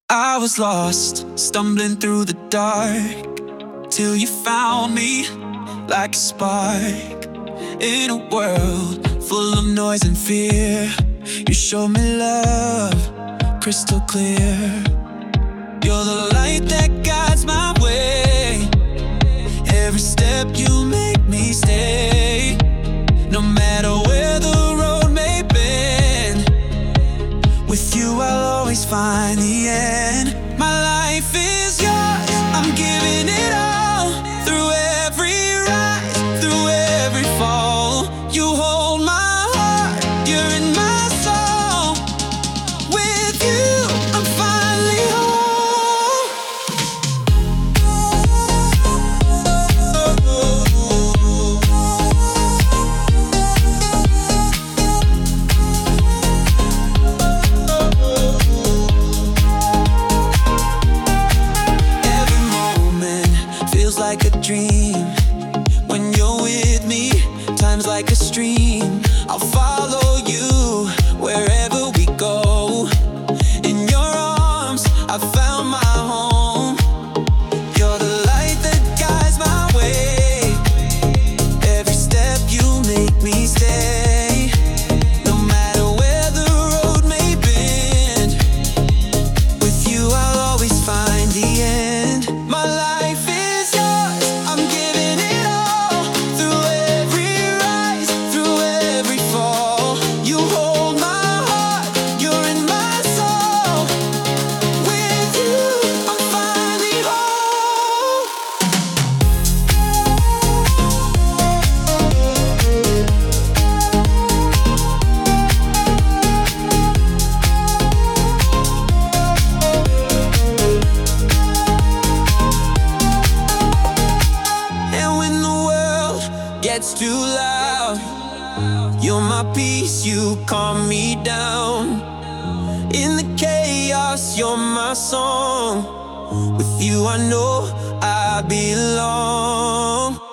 I was lost, stumbling through the dark, till you found me like a spark. In a world full of noise and fear, you showed me love crystal clear. You're the light that guides my way. Every step you make me stay, no matter where the road may bend. With you I'll always find the end. My life is yours, I'm giving it all. Through every rise, through every fall, you hold my heart, you're in my soul. With you I'm finally whole. Every moment feels like a dream. When you're with me, time's like a stream. I'll follow you wherever we go. In your arms, I found my home. You're the light that guides my way. Every step you make me stay, no matter where the road may bend. With you I'll always find the end. My life is yours, I'm giving it all. Through every rise, through every fall, you hold my heart, you're in my soul. With you I'm finally whole. And when the world gets too loud, you're my peace, you calm me down. In the chaos, you're my song. With you I know I belong.